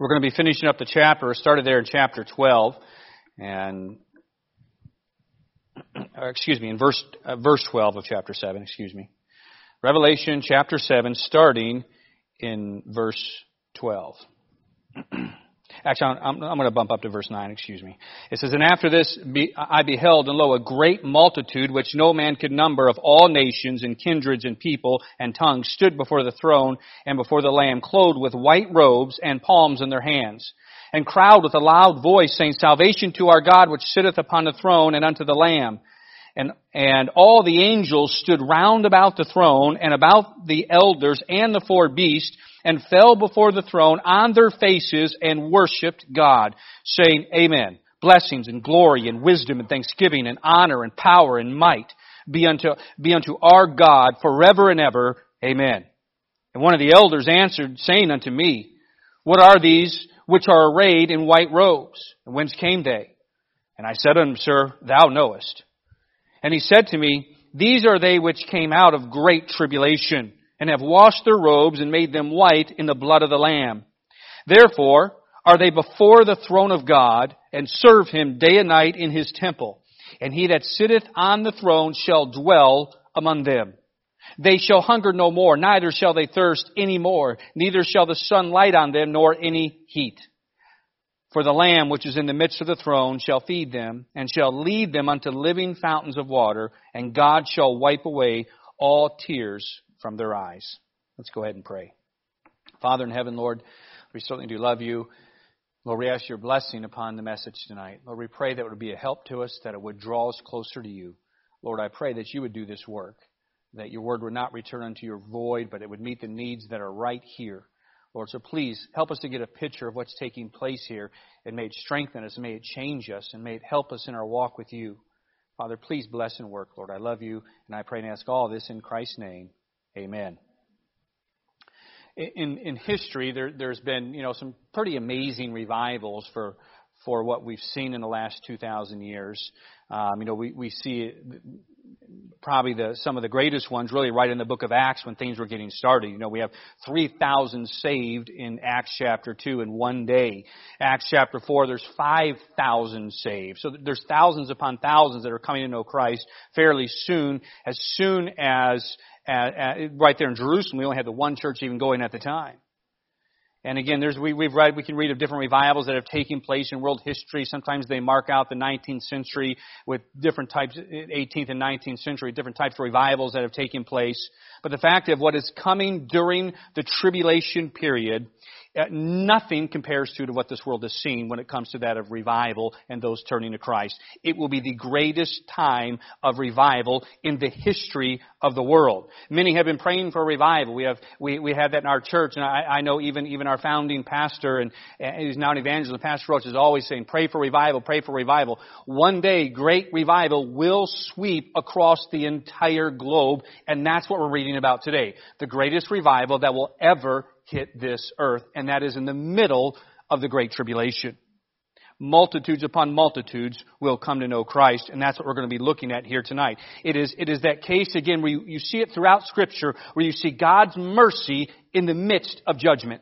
We're going to be finishing up the chapter. We started there in chapter 12, and in verse 12 of chapter 7. Revelation chapter 7, starting in verse 12. Actually, I'm going to bump up to verse 9, It says, "And after this I beheld, and lo, a great multitude, which no man could number, of all nations and kindreds and people and tongues, stood before the throne and before the Lamb, clothed with white robes and palms in their hands, and cried with a loud voice, saying, Salvation to our God, which sitteth upon the throne, and unto the Lamb. And all the angels stood round about the throne, and about the elders and the four beasts, and fell before the throne on their faces, and worshipped God, saying, Amen. Blessings and glory and wisdom and thanksgiving and honor and power and might be unto our God forever and ever. Amen. And one of the elders answered, saying unto me, What are these which are arrayed in white robes? And whence came they? And I said unto him, Sir, thou knowest. And he said to me, These are they which came out of great tribulation, and have washed their robes and made them white in the blood of the Lamb. Therefore are they before the throne of God, and serve Him day and night in His temple. And He that sitteth on the throne shall dwell among them. They shall hunger no more, neither shall they thirst any more, neither shall the sun light on them, nor any heat. For the Lamb which is in the midst of the throne shall feed them, and shall lead them unto living fountains of water, and God shall wipe away all tears from their eyes." Let's go ahead and pray. Father in heaven, Lord, we certainly do love You. Lord, we ask Your blessing upon the message tonight. Lord, we pray that it would be a help to us, that it would draw us closer to You. Lord, I pray that You would do this work, that Your word would not return unto Your void, but it would meet the needs that are right here. Lord, so please help us to get a picture of what's taking place here, and may it strengthen us, and may it change us, and may it help us in our walk with You. Father, please bless and work, Lord. I love You, and I pray and ask all this in Christ's name. Amen. In history, there's been some pretty amazing revivals for what we've seen in the last 2,000 years. We see probably some of the greatest ones really right in the book of Acts when things were getting started. We have 3,000 saved in Acts chapter 2 in one day. Acts chapter 4, there's 5,000 saved. So there's thousands upon thousands that are coming to know Christ fairly soon as right there in Jerusalem. We only had the one church even going at the time. And again, we can read of different revivals that have taken place in world history. Sometimes they mark out the 19th century with different types, 18th and 19th century, different types of revivals that have taken place. But the fact of what is coming during the tribulation period, nothing compares to what this world has seen when it comes to that of revival and those turning to Christ. It will be the greatest time of revival in the history of the world. Many have been praying for revival. We have that in our church, and I know even our founding pastor and he's now an evangelist, Pastor Roach, is always saying, "Pray for revival, pray for revival." One day, great revival will sweep across the entire globe, and that's what we're reading about today. The greatest revival that will ever hit this earth, and that is in the middle of the Great Tribulation. Multitudes upon multitudes will come to know Christ, and that's what we're going to be looking at here tonight. It is that case, again, where you see it throughout Scripture, where you see God's mercy in the midst of judgment.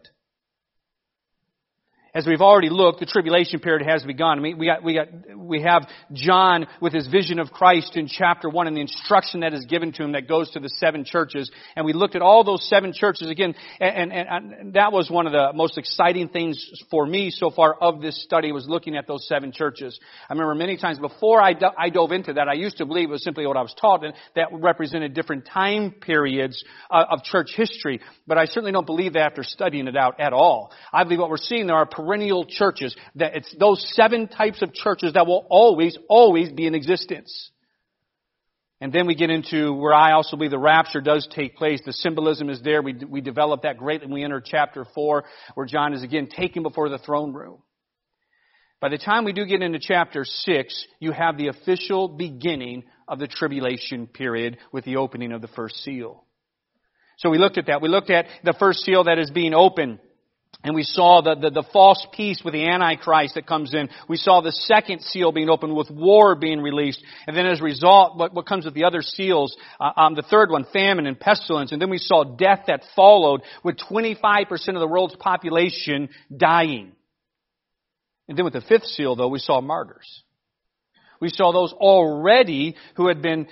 As we've already looked, the tribulation period has begun. I mean, we have John with his vision of Christ in chapter 1 and the instruction that is given to him that goes to the 7 churches. And we looked at all those 7 churches again, and that was one of the most exciting things for me so far of this study, was looking at those 7 churches. I remember many times before I dove into that, I used to believe it was simply what I was taught, and that represented different time periods of church history. But I certainly don't believe that after studying it out at all. I believe what we're seeing there are perennial churches, that it's those 7 types of churches that will always be in existence. And then we get into where I also believe the rapture does take place. The symbolism is there. We develop that greatly when we enter chapter 4, where John is again taken before the throne room. By the time we do get into chapter 6, you have the official beginning of the tribulation period with the opening of the first seal. So we looked at that. We looked at the first seal that is being opened. And we saw the false peace with the Antichrist that comes in. We saw the second seal being opened with war being released. And then as a result, what comes with the other seals, the third one, famine and pestilence. And then we saw death that followed with 25% of the world's population dying. And then with the fifth seal, though, we saw martyrs. We saw those already who had been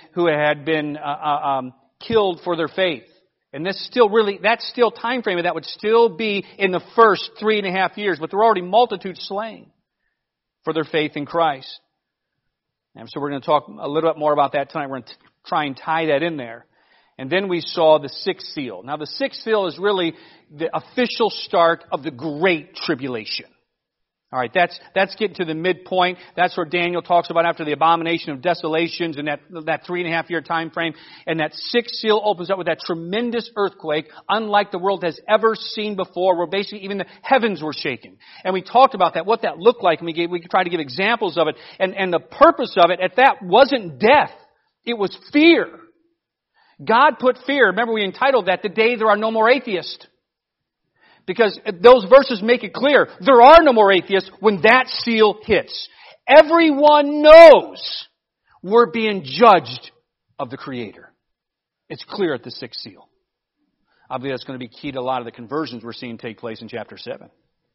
killed for their faith. And that's still time frame, and that would still be in the first 3.5 years. But there were already multitudes slain for their faith in Christ. And so we're going to talk a little bit more about that tonight. We're going to try and tie that in there. And then we saw the sixth seal. Now the sixth seal is really the official start of the Great Tribulation. All right, that's getting to the midpoint. That's where Daniel talks about after the abomination of desolations and that 3.5 year time frame. And that sixth seal opens up with that tremendous earthquake, unlike the world has ever seen before, where basically even the heavens were shaken. And we talked about that, what that looked like, and we tried to give examples of it. And the purpose of it at that wasn't death. It was fear. God put fear. Remember, we entitled that, "The Day There Are No More Atheists." Because those verses make it clear, there are no more atheists when that seal hits. Everyone knows we're being judged of the Creator. It's clear at the sixth seal. I believe that's going to be key to a lot of the conversions we're seeing take place in chapter 7.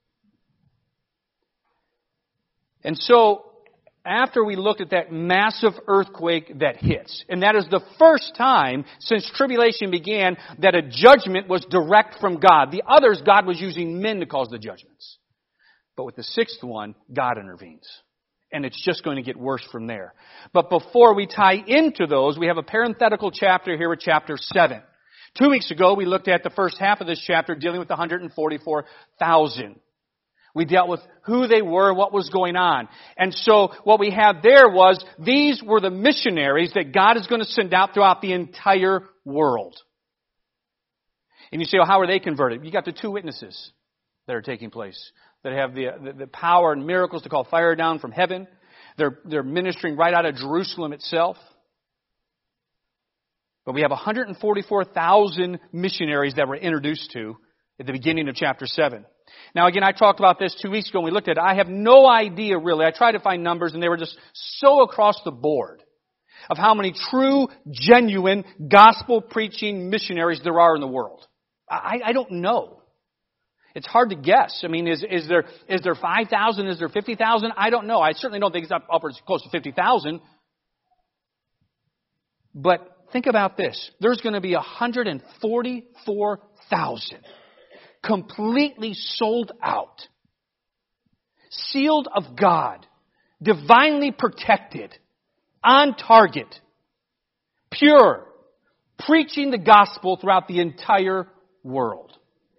And so, after we looked at that massive earthquake that hits, and that is the first time since tribulation began that a judgment was direct from God. The others, God was using men to cause the judgments. But with the sixth one, God intervenes. And it's just going to get worse from there. But before we tie into those, we have a parenthetical chapter here with chapter 7. 2 weeks ago, we looked at the first half of this chapter dealing with the 144,000. We dealt with who they were, what was going on. And so what we had there was, these were the missionaries that God is going to send out throughout the entire world. And you say, well, how are they converted? You got the 2 witnesses that are taking place, that have the power and miracles to call fire down from heaven. They're ministering right out of Jerusalem itself. But we have 144,000 missionaries that were introduced to at the beginning of chapter 7. Now again, I talked about this 2 weeks ago when we looked at it. I have no idea really. I tried to find numbers and they were just so across the board of how many true, genuine, gospel-preaching missionaries there are in the world. I don't know. It's hard to guess. I mean, is there 5,000? Is there 50,000? I don't know. I certainly don't think it's upwards close to 50,000. But think about this. There's going to be 144,000 completely sold out, sealed of God, divinely protected, on target, pure, preaching the gospel throughout the entire world.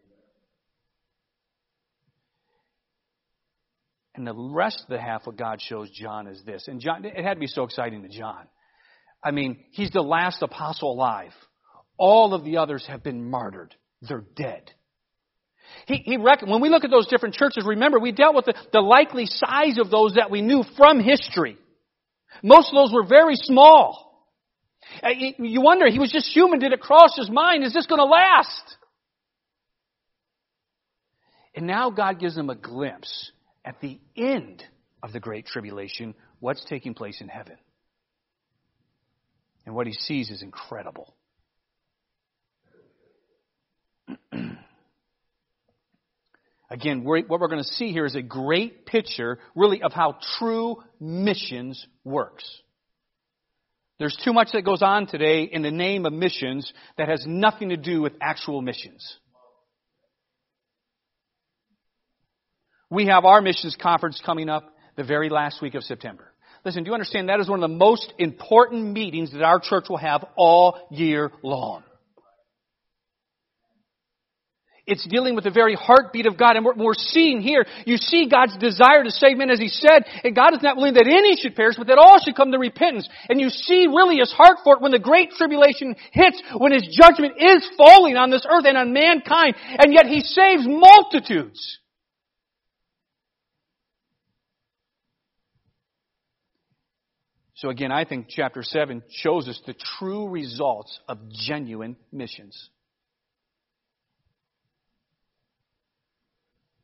And the rest of the half what God shows John is this. And John, it had to be so exciting to John. I mean, he's the last apostle alive. All of the others have been martyred. They're dead. When we look at those different churches, remember, we dealt with the likely size of those that we knew from history. Most of those were very small. You wonder, he was just human. Did it cross his mind? Is this going to last? And now God gives them a glimpse at the end of the Great Tribulation, what's taking place in heaven. And what he sees is incredible. Again, what we're going to see here is a great picture, really, of how true missions works. There's too much that goes on today in the name of missions that has nothing to do with actual missions. We have our missions conference coming up the very last week of September. Listen, do you understand that is one of the most important meetings that our church will have all year long? It's dealing with the very heartbeat of God. And we're seeing here, you see God's desire to save men, as He said, and God is not willing that any should perish, but that all should come to repentance. And you see really His heart for it when the Great Tribulation hits, when His judgment is falling on this earth and on mankind, and yet He saves multitudes. So again, I think chapter 7 shows us the true results of genuine missions.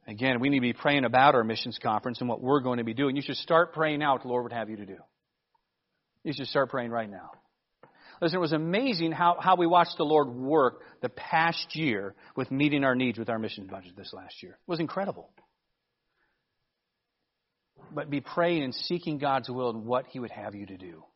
Again, we need to be praying about our missions conference and what we're going to be doing. You should start praying out what the Lord would have you to do. You should start praying right now. Listen, it was amazing how we watched the Lord work the past year with meeting our needs with our mission budget this last year. It was incredible. But be praying and seeking God's will and what He would have you to do.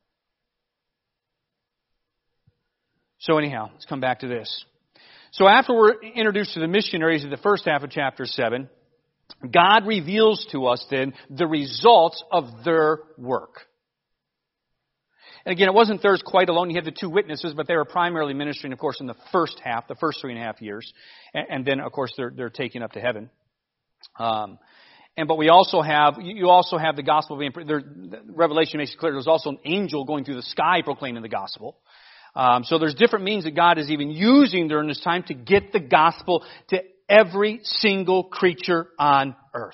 So anyhow, let's come back to this. So after we're introduced to the missionaries in the first half of chapter 7, God reveals to us then the results of their work. And again, it wasn't theirs quite alone. You had the two witnesses, but they were primarily ministering, of course, in the first half, the first 3.5 years. And then, of course, they're taken up to heaven. But we also have, you also have the gospel being, Revelation makes it clear there's also an angel going through the sky proclaiming the gospel. So there's different means that God is even using during this time to get the gospel to every single creature on earth.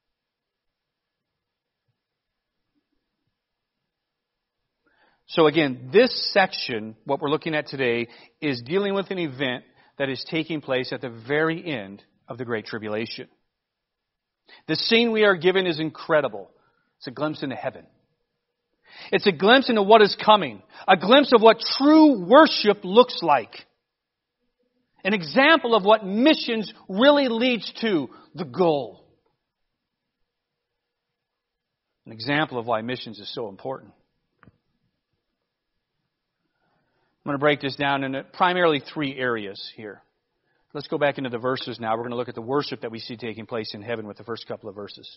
So again, this section, what we're looking at today, is dealing with an event that is taking place at the very end of the Great Tribulation. The scene we are given is incredible. It's a glimpse into heaven. It's a glimpse into what is coming. A glimpse of what true worship looks like. An example of what missions really leads to, the goal. An example of why missions is so important. I'm going to break this down into primarily 3 areas here. Let's go back into the verses now. We're going to look at the worship that we see taking place in heaven with the first couple of verses.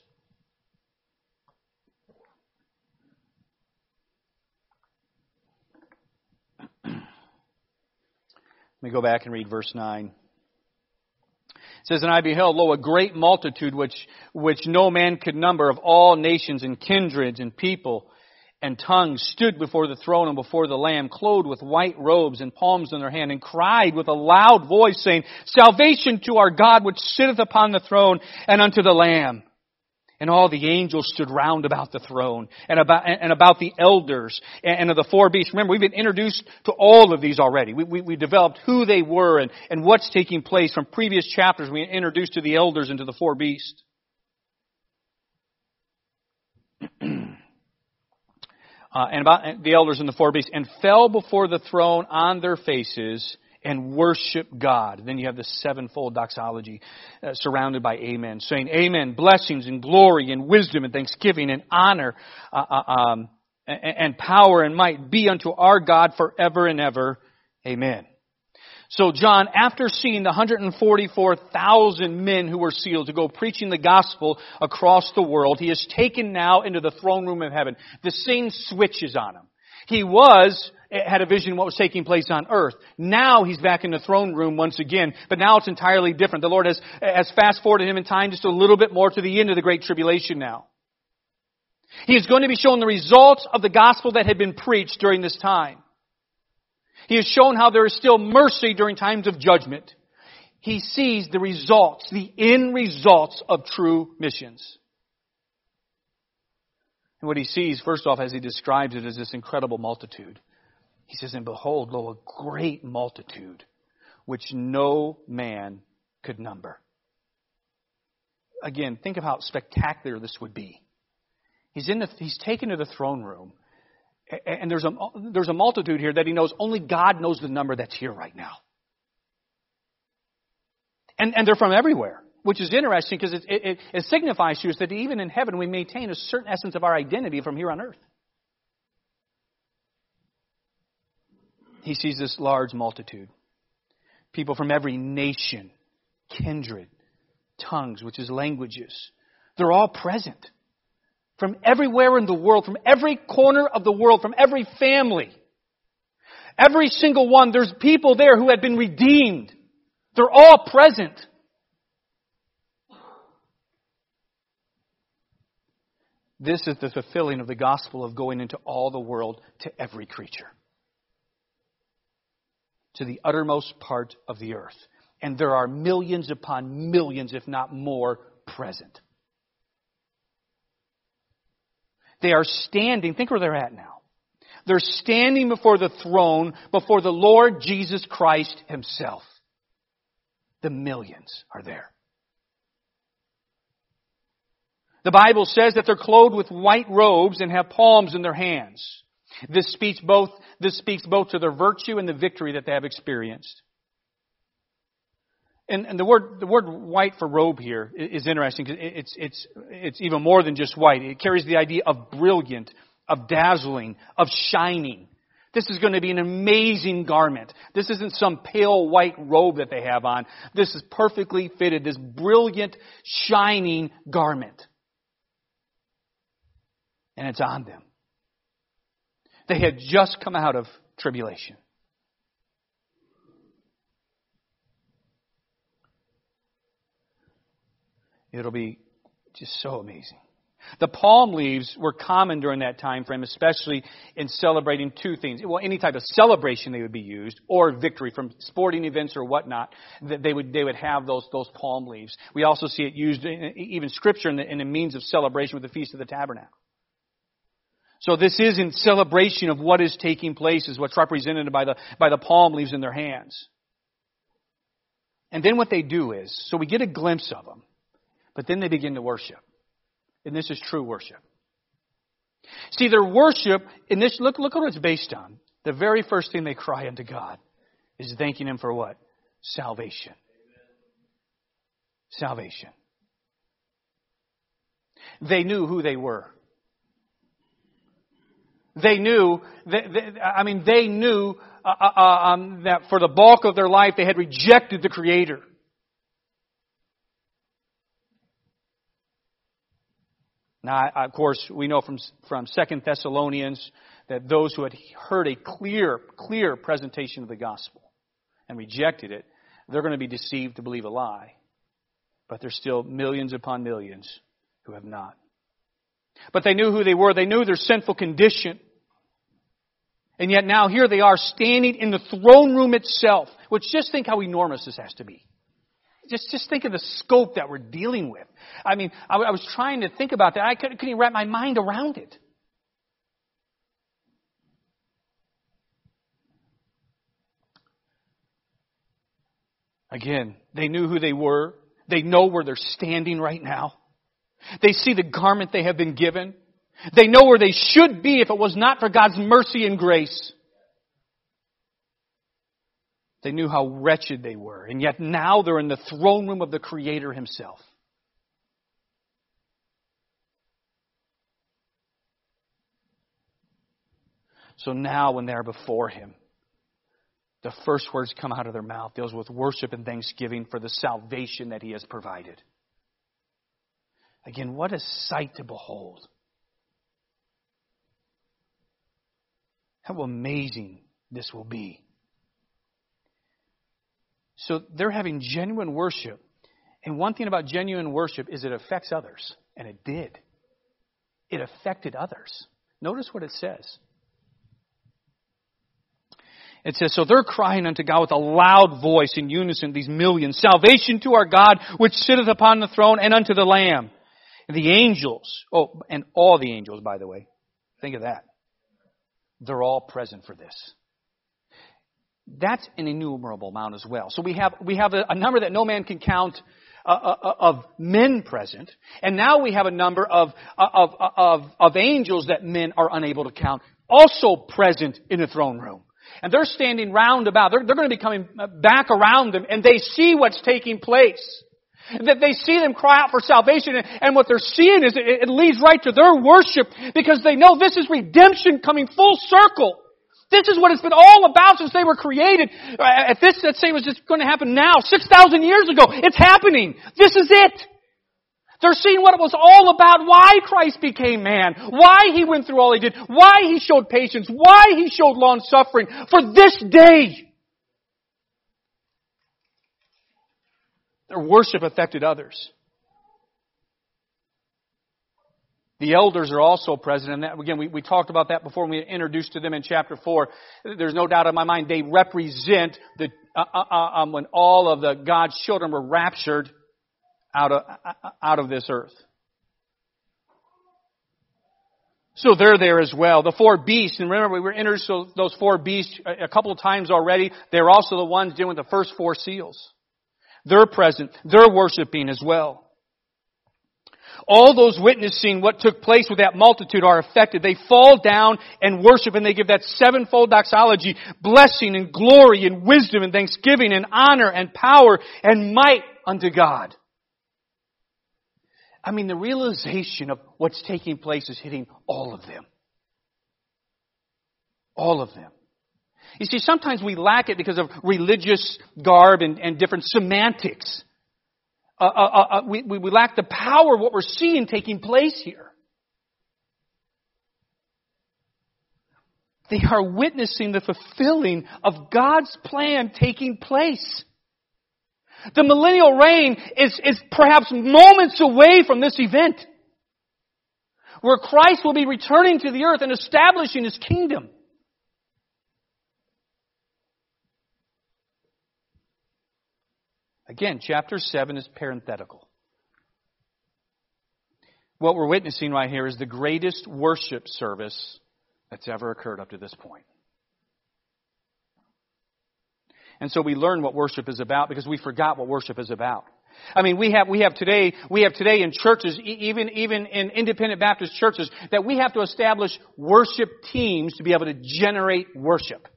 Let me go back and read verse 9. It says, "And I beheld, lo, a great multitude which no man could number, of all nations and kindreds and people and tongues, stood before the throne and before the Lamb, clothed with white robes and palms in their hand, and cried with a loud voice, saying, Salvation to our God which sitteth upon the throne and unto the Lamb. And all the angels stood round about the throne and about the elders and of the 4 beasts." Remember, we've been introduced to all of these already. We developed who they were and what's taking place from previous chapters. We introduced to the elders and to the 4 beasts. And about the elders and the 4 beasts, and fell before the throne on their faces and worship God. Then you have the 7-fold doxology surrounded by amen, saying, Amen, blessings and glory and wisdom and thanksgiving and honor and power and might be unto our God forever and ever. Amen. So John, after seeing the 144,000 men who were sealed to go preaching the gospel across the world, he is taken now into the throne room of heaven. The scene switches on him. He had a vision of what was taking place on earth. Now he's back in the throne room once again, but now it's entirely different. The Lord has fast forwarded him in time just a little bit more to the end of the Great Tribulation now. He is going to be shown the results of the gospel that had been preached during this time. He has shown how there is still mercy during times of judgment. He sees the results, the end results of true missions. And what he sees, first off, as he describes it, is this incredible multitude. He says, And behold, lo, a great multitude, which no man could number. Again, think of how spectacular this would be. He's taken to the throne room. And there's a multitude here that he knows only God knows the number that's here right now. And they're from everywhere, which is interesting because it signifies to us that even in heaven we maintain a certain essence of our identity from here on earth. He sees this large multitude. People from every nation, kindred, tongues, which is languages. They're all present. From everywhere in the world, from every corner of the world, from every family. Every single one, there's people there who had been redeemed. They're all present. This is the fulfilling of the gospel of going into all the world to every creature. To the uttermost part of the earth. And there are millions upon millions, if not more, present. They are standing, think where they're at now. They're standing before the throne, before the Lord Jesus Christ Himself. The millions are there. The Bible says that they're clothed with white robes and have palms in their hands. This speaks both to their virtue and the victory that they have experienced. And the word white for robe here is interesting because it's even more than just white. It carries the idea of brilliant, of dazzling, of shining. This is going to be an amazing garment. This isn't some pale white robe that they have on. This is perfectly fitted, this brilliant, shining garment. And it's on them. They had just come out of tribulation. It'll be just so amazing. The palm leaves were common during that time frame, especially in celebrating two things. Well, any type of celebration they would be used, or victory from sporting events or whatnot. They would have those palm leaves. We also see it used in even Scripture in the means of celebration with the Feast of the Tabernacle. So this is in celebration of what is taking place, is what's represented by the palm leaves in their hands. And then what they do is, so we get a glimpse of them. But then they begin to worship. And this is true worship. See, their worship, in this, look what it's based on. The very first thing they cry unto God is thanking Him for what? Salvation. Salvation. They knew who they were. They knew that for the bulk of their life they had rejected the Creator. Now, of course, we know from 2 Thessalonians that those who had heard a clear presentation of the gospel and rejected it, they're going to be deceived to believe a lie. But there's still millions upon millions who have not. But they knew who they were. They knew their sinful condition. And yet now here they are standing in the throne room itself, which just think how enormous this has to be. Just think of the scope that we're dealing with. I mean, I was trying to think about that. I couldn't even wrap my mind around it. Again, they knew who they were. They know where they're standing right now. They see the garment they have been given. They know where they should be if it was not for God's mercy and grace. They knew how wretched they were. And yet now they're in the throne room of the Creator Himself. So now when they're before Him, the first words come out of their mouth deals with worship and thanksgiving for the salvation that He has provided. Again, what a sight to behold. How amazing this will be. So they're having genuine worship. And one thing about genuine worship is it affects others. And it did. It affected others. Notice what it says. It says, so they're crying unto God with a loud voice in unison, these millions. Salvation to our God, which sitteth upon the throne, and unto the Lamb. And the angels, and all the angels, by the way. Think of that. They're all present for this. That's an innumerable amount as well. So we have a number that no man can count of men present, and now we have a number of angels that men are unable to count, also present in the throne room. And they're standing round about. They're going to be coming back around them, and they see what's taking place. That they see them cry out for salvation, and what they're seeing is it leads right to their worship, because they know this is redemption coming full circle. This is what it's been all about since they were created. If this, let's say, was just going to happen now, 6,000 years ago, it's happening. This is it. They're seeing what it was all about, why Christ became man, why He went through all He did, why He showed patience, why He showed long suffering for this day. Their worship affected others. The elders are also present, and that, again, we talked about that before when we introduced to them in chapter 4. There's no doubt in my mind they represent the when all of the God's children were raptured out of this earth. So they're there as well. The four beasts, and remember we were introduced to those four beasts a couple of times already. They're also the ones dealing with the first four seals. They're present. They're worshiping as well. all those witnessing what took place with that multitude are affected. They fall down and worship, and they give that sevenfold doxology, blessing and glory and wisdom and thanksgiving and honor and power and might unto God. I mean, the realization of what's taking place is hitting all of them. All of them. You see, sometimes we lack it because of religious garb and different semantics. We lack the power of what we're seeing taking place here. They are witnessing the fulfilling of God's plan taking place. The millennial reign is perhaps moments away from this event, where Christ will be returning to the earth and establishing His kingdom. Again, chapter 7 is parenthetical. What we're witnessing right here is the greatest worship service that's ever occurred up to this point. And so we learn what worship is about because we forgot what worship is about. I mean, we have today in churches, even in independent Baptist churches, that we have to establish worship teams to be able to generate worship.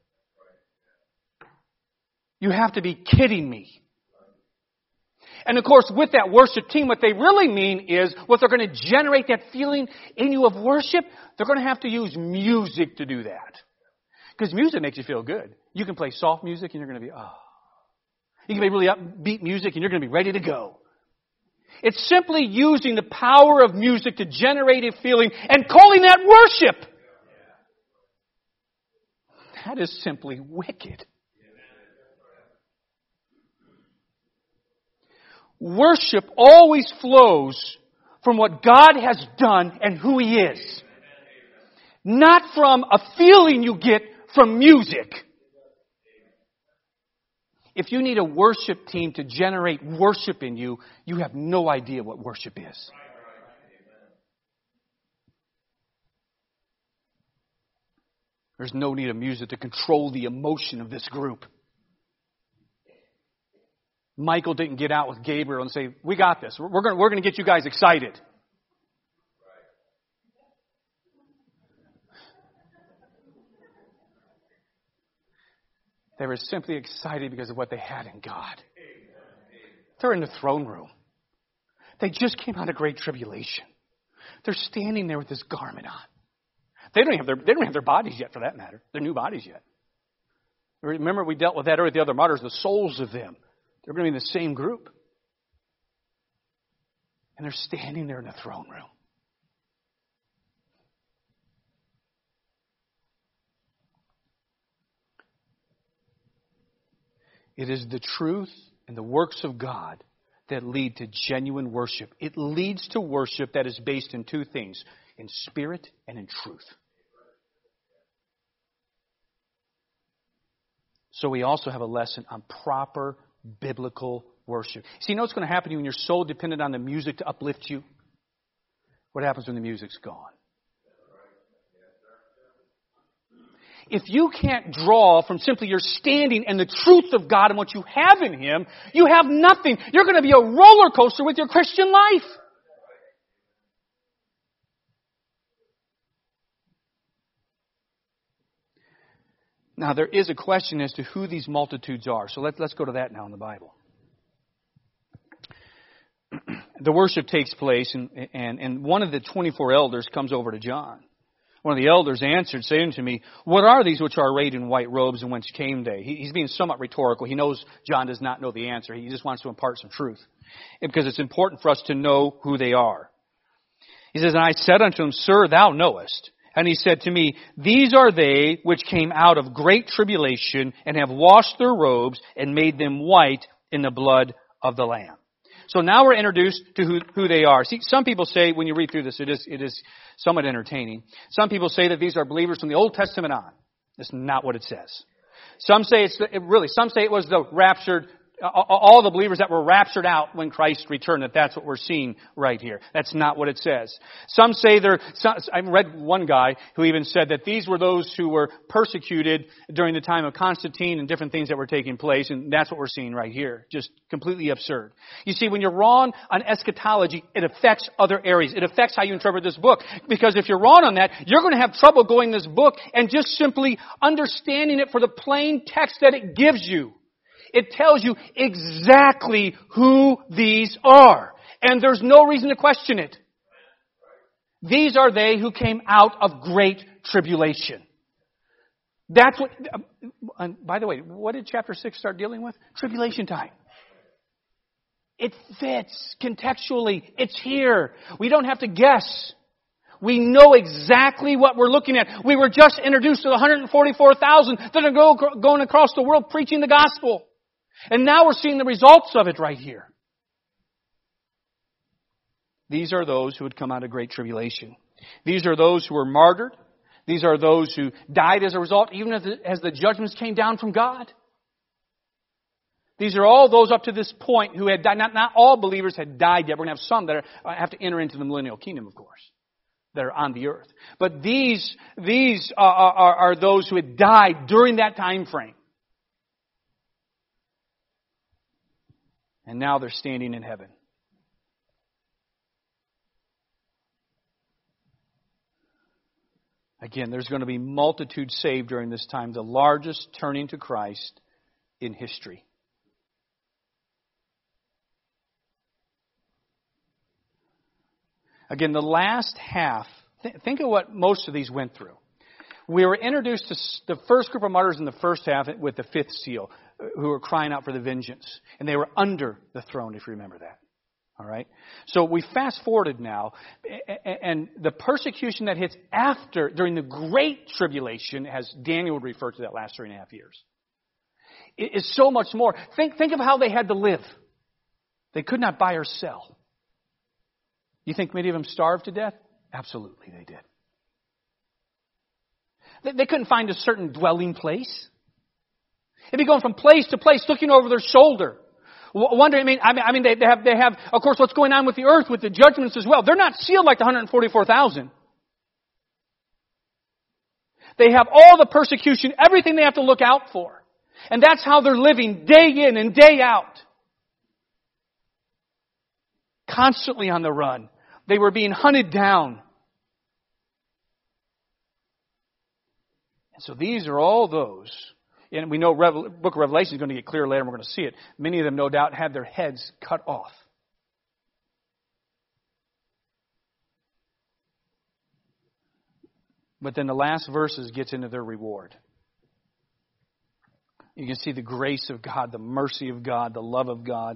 You have to be kidding me. And of course, with that worship team, what they really mean is, what they're going to generate that feeling in you of worship, they're going to have to use music to do that. Because music makes you feel good. You can play soft music and you're going to be, oh. You can play really upbeat music and you're going to be ready to go. It's simply using the power of music to generate a feeling and calling that worship. That is simply wicked. Worship always flows from what God has done and who He is. Not from a feeling you get from music. If you need a worship team to generate worship in you, you have no idea what worship is. There's no need of music to control the emotion of this group. Michael didn't get out with Gabriel and say, "We got this. We're going to get you guys excited." They were simply excited because of what they had in God. They're in the throne room. They just came out of great tribulation. They're standing there with this garment on. They don't have their bodies yet, for that matter. Their new bodies yet. Remember, we dealt with that earlier with the other martyrs, the souls of them. They're going to be in the same group. And they're standing there in the throne room. It is the truth and the works of God that lead to genuine worship. It leads to worship that is based in two things, in spirit and in truth. So we also have a lesson on proper biblical worship. See, you know what's going to happen to you when you're so dependent on the music to uplift you? What happens when the music's gone? If you can't draw from simply your standing and the truth of God and what you have in Him, you have nothing. You're going to be a roller coaster with your Christian life. Now, there is a question as to who these multitudes are. So let's go to that now in the Bible. The worship takes place, and one of the 24 elders comes over to John. One of the elders answered, saying to me, "What are these which are arrayed in white robes, and whence came they?" He's being somewhat rhetorical. He knows John does not know the answer. He just wants to impart some truth, because it's important for us to know who they are. He says, "And I said unto him, Sir, thou knowest." And he said to me, "These are they which came out of great tribulation, and have washed their robes, and made them white in the blood of the Lamb." So now we're introduced to who they are. See, some people say, when you read through this, it is somewhat entertaining. Some people say that these are believers from the Old Testament on. That's not what it says. Some say it was the raptured all the believers that were raptured out when Christ returned, that's what we're seeing right here. That's not what it says. Some say I read one guy who even said that these were those who were persecuted during the time of Constantine and different things that were taking place, and that's what we're seeing right here. Just completely absurd. You see, when you're wrong on eschatology, it affects other areas. It affects how you interpret this book. Because if you're wrong on that, you're going to have trouble going this book and just simply understanding it for the plain text that it gives you. It tells you exactly who these are. And there's no reason to question it. These are they who came out of great tribulation. That's what, by the way, what did chapter 6 start dealing with? Tribulation time. It fits contextually. It's here. We don't have to guess. We know exactly what we're looking at. We were just introduced to the 144,000 that are going across the world preaching the gospel. And now we're seeing the results of it right here. These are those who had come out of great tribulation. These are those who were martyred. These are those who died as a result, even as the judgments came down from God. These are all those up to this point who had died. Not all believers had died yet. We're going to have some that have to enter into the millennial kingdom, of course, that are on the earth. But these are those who had died during that time frame. And now they're standing in heaven. Again, there's going to be multitudes saved during this time, the largest turning to Christ in history. Again, the last half, think of what most of these went through. We were introduced to the first group of martyrs in the first half with the fifth seal, who were crying out for the vengeance. And they were under the throne, if you remember that. All right? So we fast forwarded now, and the persecution that hits during the great tribulation, as Daniel would refer to that last 3.5 years, is so much more. Think of how they had to live. They could not buy or sell. You think many of them starved to death? Absolutely they did. They couldn't find a certain dwelling place. They'd be going from place to place, looking over their shoulder, wondering. I mean, they have, of course, what's going on with the earth, with the judgments as well. They're not sealed like the 144,000. They have all the persecution, everything they have to look out for, and that's how they're living day in and day out, constantly on the run. They were being hunted down. So these are all those, and we know Book of Revelation is going to get clear later, and we're going to see it. Many of them, no doubt, had their heads cut off. But then the last verses gets into their reward. You can see the grace of God, the mercy of God, the love of God.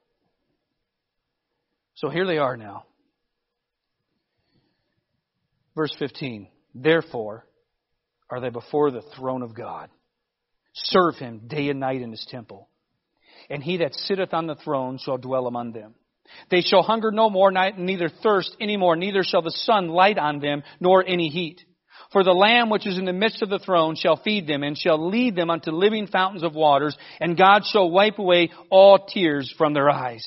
So here they are now. Verse 15, therefore are they before the throne of God. Serve Him day and night in His temple. And He that sitteth on the throne shall dwell among them. They shall hunger no more, neither thirst any more, neither shall the sun light on them, nor any heat. For the Lamb which is in the midst of the throne shall feed them, and shall lead them unto living fountains of waters, and God shall wipe away all tears from their eyes.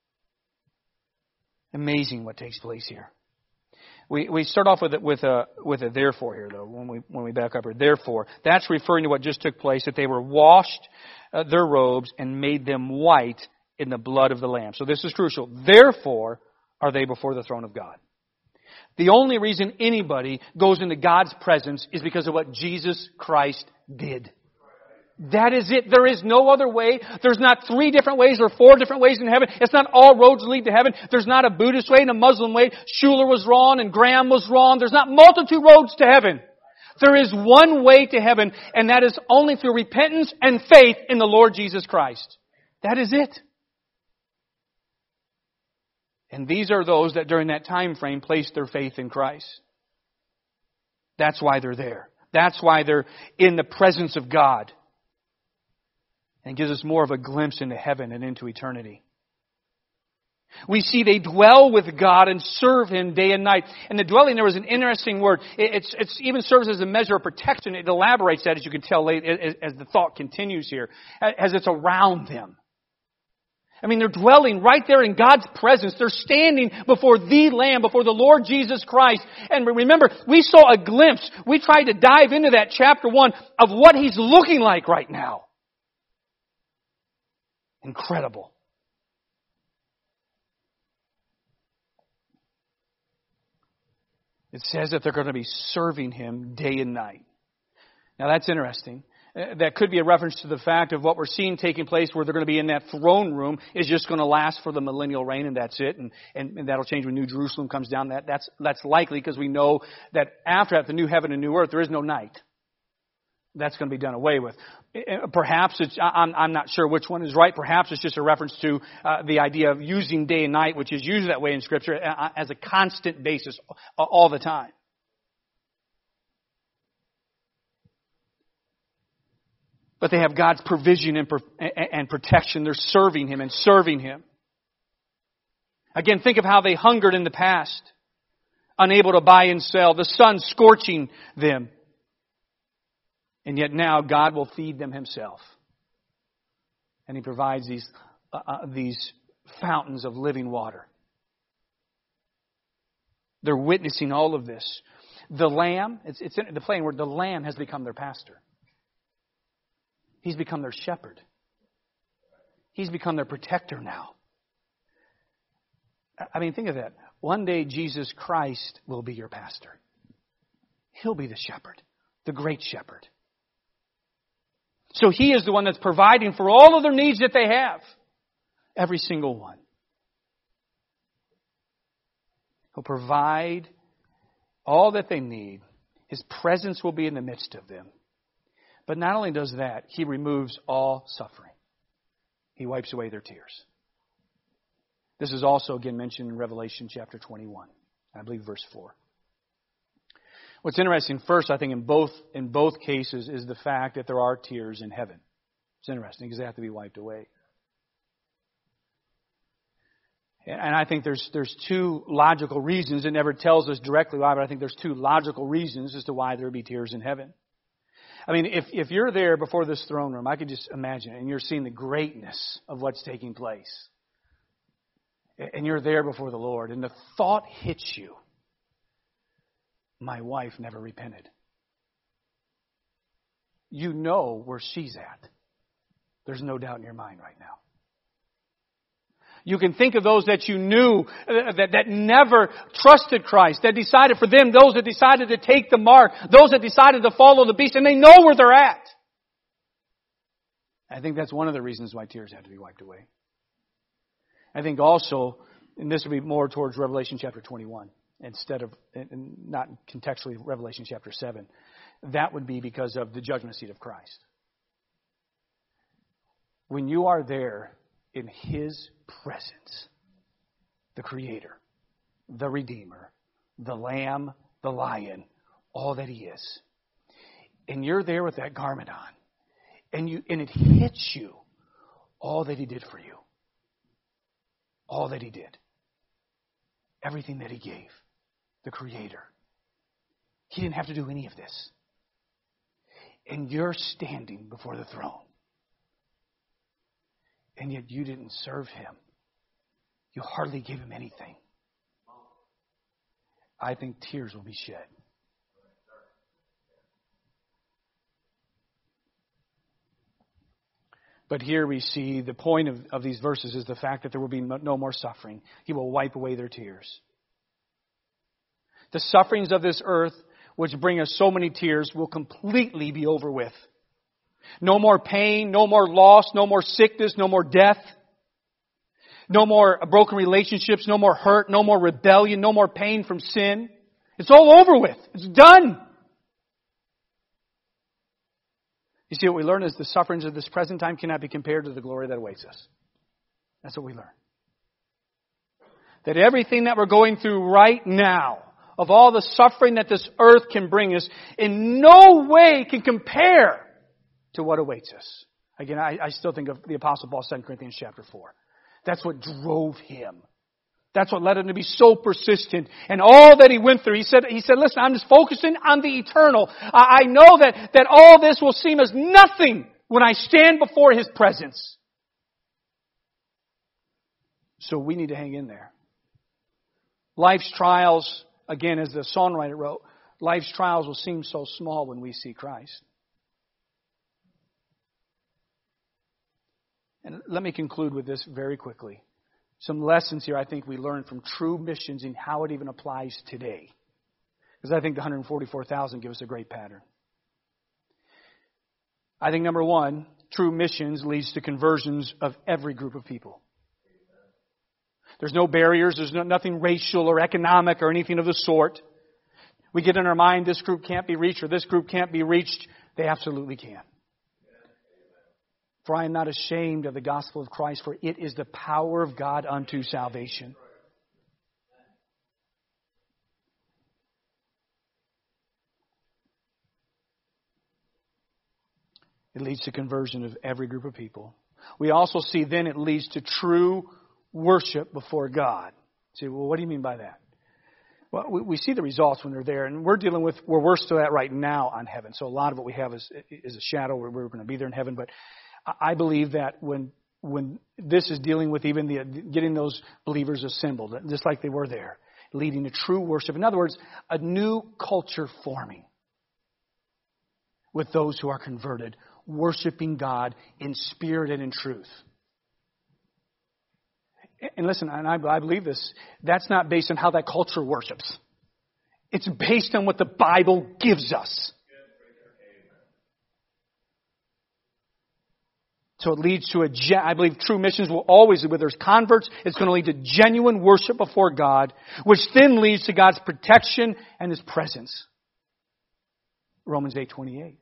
Amazing what takes place here. We start off with a therefore here, though, when we back up here. Therefore, that's referring to what just took place, that they were washed their robes and made them white in the blood of the Lamb. So this is crucial. Therefore are they before the throne of God. The only reason anybody goes into God's presence is because of what Jesus Christ did. That is it. There is no other way. There's not 3 different ways or 4 different ways in heaven. It's not all roads lead to heaven. There's not a Buddhist way and a Muslim way. Schuller was wrong and Graham was wrong. There's not multitude roads to heaven. There is one way to heaven, and that is only through repentance and faith in the Lord Jesus Christ. That is it. And these are those that during that time frame placed their faith in Christ. That's why they're there. That's why they're in the presence of God. And gives us more of a glimpse into heaven and into eternity. We see they dwell with God and serve Him day and night. And the dwelling there was an interesting word. It's even serves as a measure of protection. It elaborates that, as you can tell as the thought continues here, as it's around them. I mean, they're dwelling right there in God's presence. They're standing before the Lamb, before the Lord Jesus Christ. And remember, we saw a glimpse. We tried to dive into that chapter 1 of what He's looking like right now. Incredible. It says that they're going to be serving Him day and night. Now that's interesting. That could be a reference to the fact of what we're seeing taking place where they're going to be in that throne room is just going to last for the millennial reign and that's it. And that'll change when New Jerusalem comes down. That's likely because we know that after that, the new heaven and new earth, there is no night. That's going to be done away with. Perhaps I'm not sure which one is right. Perhaps it's just a reference to the idea of using day and night, which is used that way in Scripture as a constant basis all the time. But they have God's provision and protection. They're serving Him and serving Him. Again, think of how they hungered in the past, unable to buy and sell, the sun scorching them. And yet now God will feed them Himself. And He provides these fountains of living water. They're witnessing all of this. The Lamb, it's in the plain word, the Lamb has become their pastor. He's become their shepherd. He's become their protector now. I mean, think of that. One day Jesus Christ will be your pastor. He'll be the shepherd, the great shepherd. So He is the one that's providing for all of their needs that they have. Every single one. He'll provide all that they need. His presence will be in the midst of them. But not only does that, He removes all suffering. He wipes away their tears. This is also again mentioned in Revelation chapter 21. I believe verse 4. What's interesting first, I think, in both cases is the fact that there are tears in heaven. It's interesting because they have to be wiped away. And I think there's two logical reasons. It never tells us directly why, but I think there's two logical reasons as to why there would be tears in heaven. I mean, if you're there before this throne room, I could just imagine, and you're seeing the greatness of what's taking place. And you're there before the Lord, and the thought hits you, my wife never repented. You know where she's at. There's no doubt in your mind right now. You can think of those that you knew that never trusted Christ, that decided for them, those that decided to take the mark, those that decided to follow the beast, and they know where they're at. I think that's one of the reasons why tears had to be wiped away. I think also, and this would be more towards Revelation chapter 21, instead of, not contextually Revelation chapter 7, that would be because of the judgment seat of Christ. When you are there in His presence, the Creator, the Redeemer, the Lamb, the Lion, all that He is, and you're there with that garment on, and it hits you all that He did for you, all that He did, everything that He gave, the Creator. He didn't have to do any of this. And you're standing before the throne. And yet you didn't serve Him. You hardly gave Him anything. I think tears will be shed. But here we see the point of these verses is the fact that there will be no more suffering. He will wipe away their tears. The sufferings of this earth, which bring us so many tears, will completely be over with. No more pain, no more loss, no more sickness, no more death. No more broken relationships, no more hurt, no more rebellion, no more pain from sin. It's all over with. It's done. You see, what we learn is the sufferings of this present time cannot be compared to the glory that awaits us. That's what we learn. That everything that we're going through right now, of all the suffering that this earth can bring us, in no way can compare to what awaits us. Again, I still think of the Apostle Paul, 2 Corinthians chapter 4. That's what drove him. That's what led him to be so persistent. And all that he went through, he said, listen, I'm just focusing on the eternal. I know that all this will seem as nothing when I stand before His presence. So we need to hang in there. Life's trials, again, as the songwriter wrote, life's trials will seem so small when we see Christ. And let me conclude with this very quickly. Some lessons here I think we learn from true missions and how it even applies today. Because I think the 144,000 give us a great pattern. I think number one, true missions leads to conversions of every group of people. There's no barriers. There's nothing racial or economic or anything of the sort. We get in our mind this group can't be reached or this group can't be reached. They absolutely can. For I am not ashamed of the gospel of Christ, for it is the power of God unto salvation. It leads to conversion of every group of people. We also see then it leads to true worship before God. You say, well, what do you mean by that? Well, we see the results when they're there, and we're dealing with where we're still at right now on heaven. So a lot of what we have is a shadow where we're going to be there in heaven. But I believe that when this is dealing with even getting those believers assembled, just like they were there, leading to true worship. In other words, a new culture forming with those who are converted, worshiping God in spirit and in truth. And listen, and I believe this, that's not based on how that culture worships. It's based on what the Bible gives us. So it leads to I believe true missions will always, where there's converts, it's going to lead to genuine worship before God, which then leads to God's protection and His presence. Romans 8:28.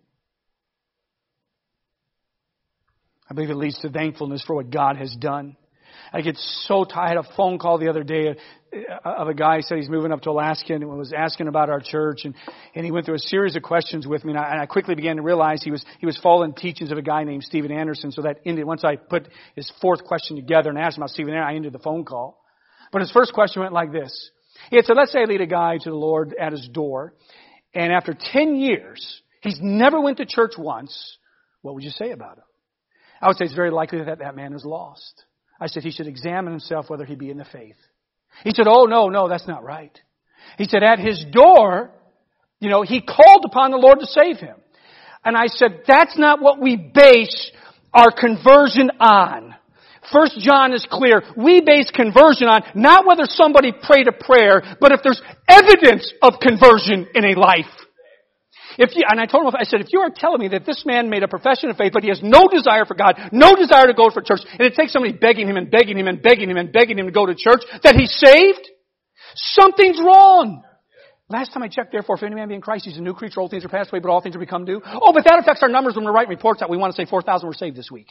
I believe it leads to thankfulness for what God has done. I get so tired. I had a phone call the other day of a guy who said he's moving up to Alaska and was asking about our church. And he went through a series of questions with me. And I quickly began to realize he was following teachings of a guy named Steven Anderson. So that ended. Once I put his fourth question together and asked him about Steven Anderson, I ended the phone call. But his first question went like this. He had said, let's say I lead a guy to the Lord at his door. And after 10 years, he's never went to church once. What would you say about him? I would say it's very likely that that man is lost. I said he should examine himself whether he be in the faith. He said, oh, no, that's not right. He said at his door, he called upon the Lord to save him. And I said, that's not what we base our conversion on. 1 John is clear. We base conversion on not whether somebody prayed a prayer, but if there's evidence of conversion in a life. And I told him, I said, if you are telling me that this man made a profession of faith, but he has no desire for God, no desire to go for church, and it takes somebody begging him and begging him and begging him and begging him to go to church, that he's saved, something's wrong. Last time I checked, therefore, if any man be in Christ, he's a new creature. Old things are passed away, but all things are become new. Oh, but that affects our numbers when we're writing reports out. We want to say 4,000 were saved this week.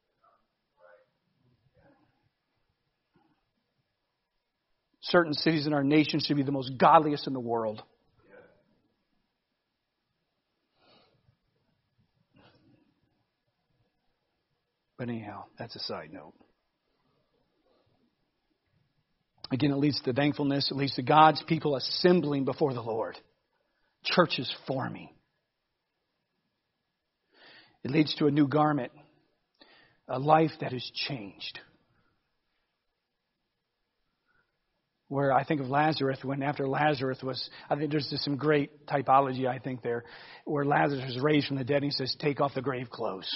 Certain cities in our nation should be the most godliest in the world. But anyhow, that's a side note. Again, it leads to thankfulness. It leads to God's people assembling before the Lord. Churches forming. It leads to a new garment. A life that is changed. Where I think of Lazarus, when after Lazarus was, I think there's just some great typology, I think there, where Lazarus was raised from the dead and he says, take off the grave clothes.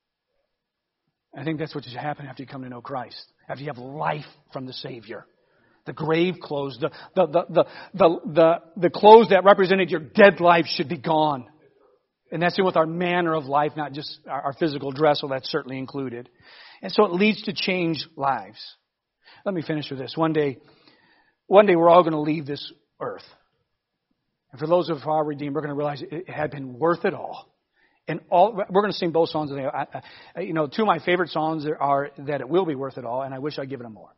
I think that's what should happen after you come to know Christ. After you have life from the Savior. The grave clothes, the clothes that represented your dead life should be gone. And that's it with our manner of life, not just our physical dress, well, that's certainly included. And so it leads to changed lives. Let me finish with this. One day we're all going to leave this earth. And for those of us who are redeemed, we're going to realize it had been worth it all. And we're going to sing both songs today. Two of my favorite songs are That It Will Be Worth It All, and I Wish I'd Given Them More.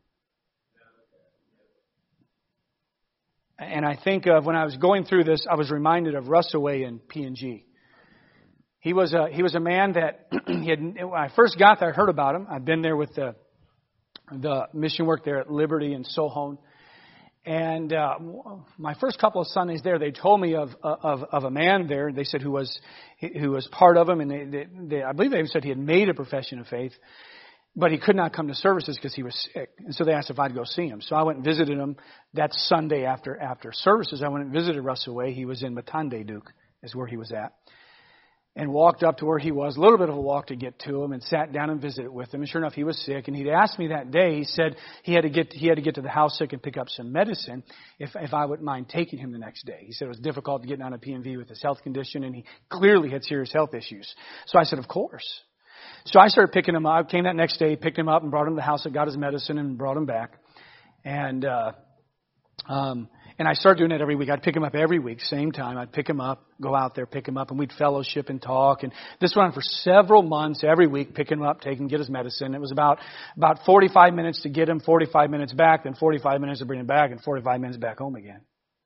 And I think of when I was going through this, I was reminded of Russ Away in P&G. He was a man that when I first got there, I heard about him. I've been there with the mission work there at Liberty and Sohon. And my first couple of Sundays there, they told me of a man there. They said who was part of him, and I believe they even said he had made a profession of faith. But he could not come to services because he was sick. And so they asked if I'd go see him. So I went and visited him that Sunday after services. I went and visited Russ away. He was in Matande Duke is where he was at. And walked up to where he was, a little bit of a walk to get to him, and sat down and visited with him. And sure enough, he was sick. And he'd asked me that day, he said he had to get to the house sick and pick up some medicine if I wouldn't mind taking him the next day. He said it was difficult to get on a PMV with his health condition, and he clearly had serious health issues. So I said, of course. So I started picking him up. Came that next day, picked him up and brought him to the house, and got his medicine and brought him back. And I started doing it every week. I'd pick him up every week, same time. I'd pick him up, go out there, pick him up, and we'd fellowship and talk. And this went on for several months, every week, pick him up, take him, get his medicine. It was about 45 minutes to get him, 45 minutes back, then 45 minutes to bring him back, and 45 minutes back home again.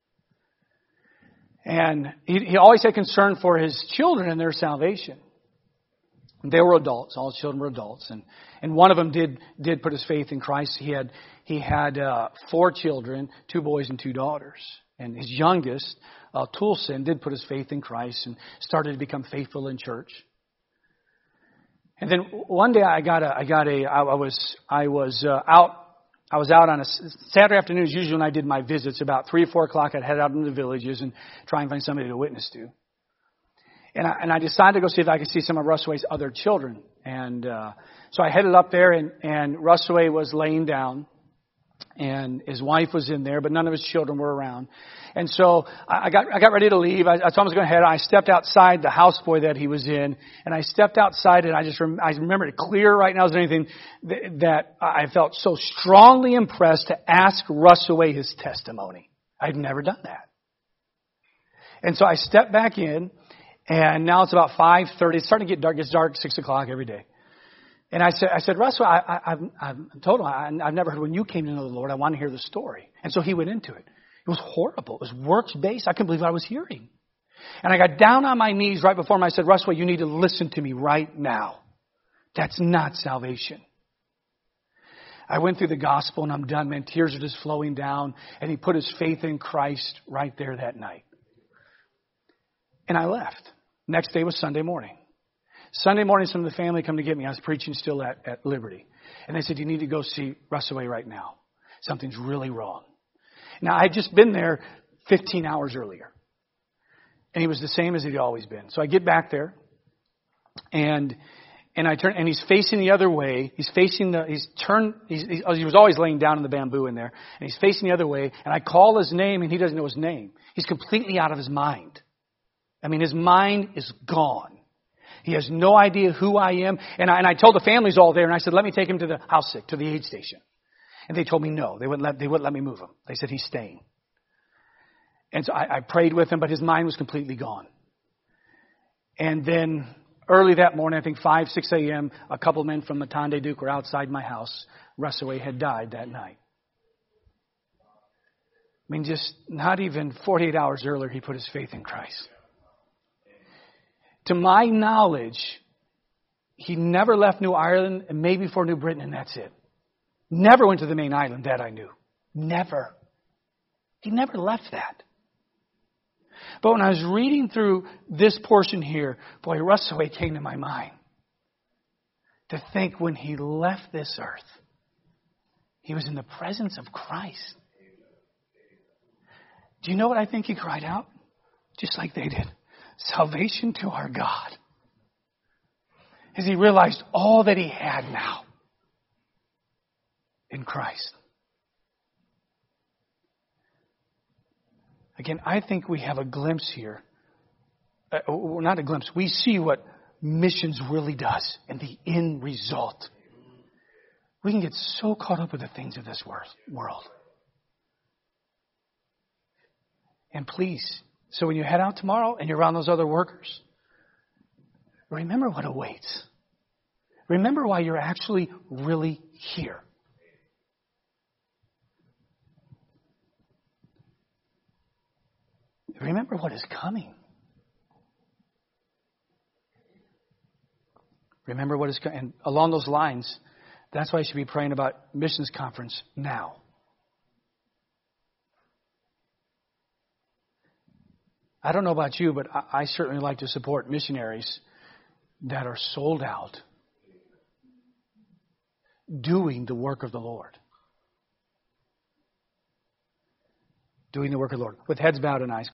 And he always had concern for his children and their salvation. They were adults. All his children were adults. And one of them did put his faith in Christ. He had 4 children, 2 boys and 2 daughters. And his youngest, Tulsin, did put his faith in Christ and started to become faithful in church. And then one day I was out on a Saturday afternoon. Is usually when I did my visits. About 3 or 4 o'clock, I'd head out into the villages and try and find somebody to witness to. And I decided to go see if I could see some of Russell's other children. And so I headed up there, and Russell was laying down, and his wife was in there, but none of his children were around. And so I got ready to leave. I told him I was going to head. I stepped outside the houseboy that he was in, and I stepped outside, and I remember it clear right now as anything that I felt so strongly impressed to ask Russell his testimony. I'd never done that. And so I stepped back in. And now it's about 5:30. It's starting to get dark. It's dark 6 o'clock every day. And I said, Russell, I've told him I've never heard when you came to know the Lord. I want to hear the story. And so he went into it. It was horrible. It was works based. I couldn't believe what I was hearing. And I got down on my knees right before him. I said, Russell, you need to listen to me right now. That's not salvation. I went through the gospel and I'm done, man. Tears are just flowing down. And he put his faith in Christ right there that night. And I left. Next day was Sunday morning. Sunday morning, some of the family come to get me. I was preaching still at Liberty. And they said, you need to go see Russ away right now. Something's really wrong. Now, I had just been there 15 hours earlier. And he was the same as he'd always been. So I get back there. And I turn, and he's facing the other way. He was always laying down in the bamboo in there. And he's facing the other way. And I call his name, and he doesn't know his name. He's completely out of his mind. I mean, his mind is gone. He has no idea who I am. And I told the families all there, and I said, let me take him to the house sick, to the aid station. And they told me no. They wouldn't let me move him. They said he's staying. And so I prayed with him, but his mind was completely gone. And then early that morning, I think 5, 6 a.m., a couple men from Matande Duke were outside my house. Russell had died that night. I mean, just not even 48 hours earlier, he put his faith in Christ. To my knowledge, he never left New Ireland and maybe for New Britain, and that's it. Never went to the main island, that I knew. Never. He never left that. But when I was reading through this portion here, boy, Russell came to my mind. To think when he left this earth, he was in the presence of Christ. Do you know what I think he cried out? Just like they did. Salvation to our God. As he realized all that he had now in Christ. Again, I think we have a glimpse here. Not a glimpse. We see what missions really does and the end result. We can get so caught up with the things of this world. And please, so when you head out tomorrow and you're around those other workers, remember what awaits. Remember why you're actually really here. Remember what is coming. Remember what is coming. And along those lines, that's why you should be praying about missions conference now. I don't know about you, but I certainly like to support missionaries that are sold out. doing the work of the Lord. Doing the work of the Lord. With heads bowed and eyes